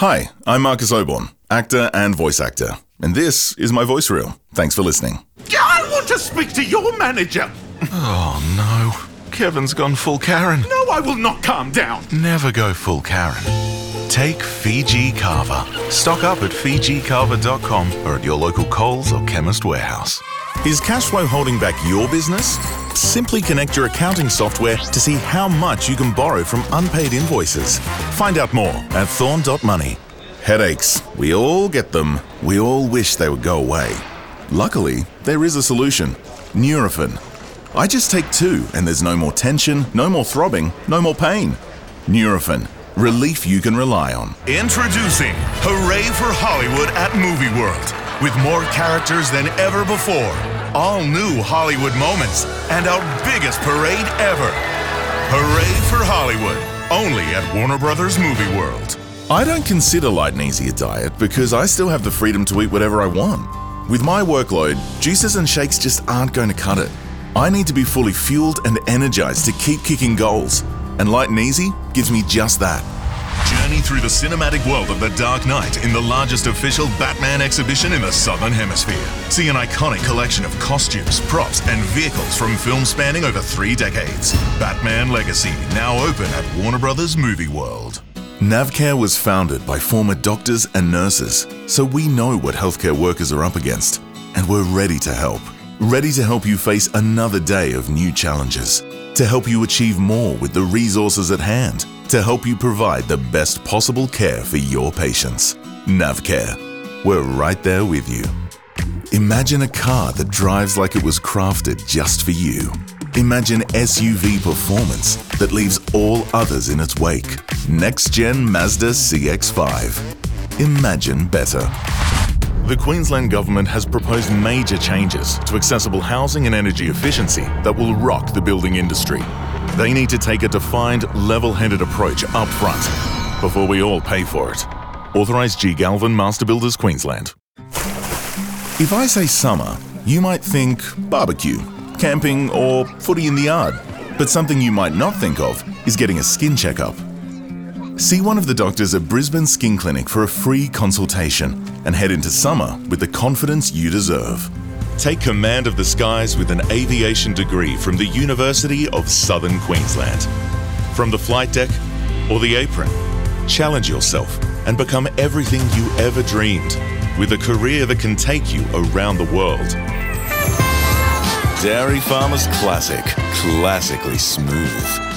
Hi, I'm Marcus Oborn, actor and voice actor, and this is my voice reel. Thanks for listening. I want to speak to your manager. Oh no, Kevin's gone full Karen. No, I will not calm down. Never go full Karen. Take Fiji Carver. Stock up at FijiCarver.com or at your local Coles or Chemist Warehouse. Is cash flow holding back your business? Simply connect your accounting software to see how much you can borrow from unpaid invoices. Find out more at thorn.money. Headaches. We all get them. We all wish they would go away. Luckily, there is a solution. Nurofen. I just take 2 and there's no more tension, no more throbbing, no more pain. Nurofen. Relief you can rely on. Introducing Hooray for Hollywood at Movie World. With more characters than ever before. All new Hollywood moments and our biggest parade ever. Hooray for Hollywood. Only at Warner Brothers Movie World. I don't consider Light and Easy a diet because I still have the freedom to eat whatever I want. With my workload, juices and shakes just aren't going to cut it. I need to be fully fueled and energized to keep kicking goals. And Light and Easy gives me just that. Journey through the cinematic world of The Dark Knight in the largest official Batman exhibition in the Southern Hemisphere. See an iconic collection of costumes, props, and vehicles from films spanning over 3 decades. Batman Legacy, now open at Warner Brothers Movie World. Navcare was founded by former doctors and nurses, so we know what healthcare workers are up against, and we're ready to help. Ready to help you face another day of new challenges, to help you achieve more with the resources at hand, to help you provide the best possible care for your patients. Navcare, we're right there with you. Imagine a car that drives like it was crafted just for you. Imagine SUV performance that leaves all others in its wake. Next-gen Mazda CX-5. Imagine better. The Queensland Government has proposed major changes to accessible housing and energy efficiency that will rock the building industry. They need to take a defined, level-headed approach up front before we all pay for it. Authorised G. Galvin, Master Builders, Queensland. If I say summer, you might think barbecue, camping or footy in the yard. But something you might not think of is getting a skin checkup. See one of the doctors at Brisbane Skin Clinic for a free consultation and head into summer with the confidence you deserve. Take command of the skies with an aviation degree from the University of Southern Queensland. From the flight deck or the apron, challenge yourself and become everything you ever dreamed with a career that can take you around the world. Dairy Farmers Classic, classically smooth.